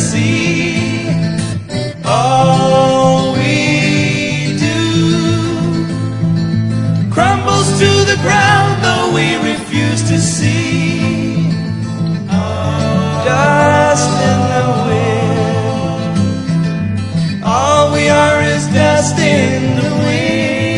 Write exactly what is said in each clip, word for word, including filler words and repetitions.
see. All we do crumbles to the ground, though we refuse to see. Dust in the wind. All we are is dust in the wind.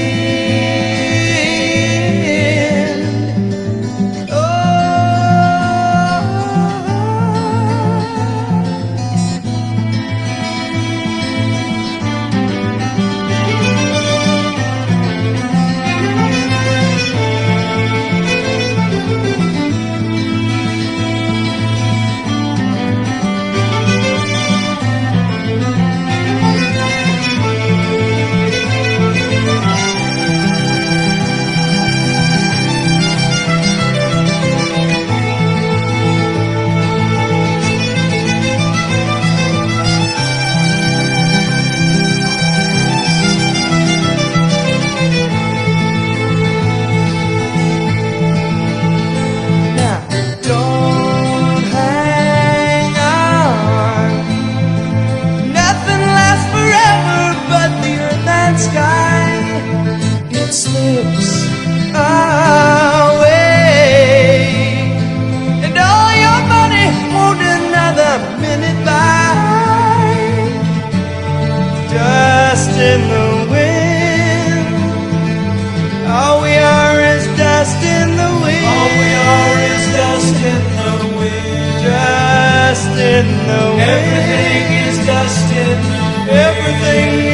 Slips away, and all your money won't another minute by. Dust in the wind. All we are is dust in the wind. All we are is dust in the wind. Dust in the wind. Everything is dust in the wind. Everything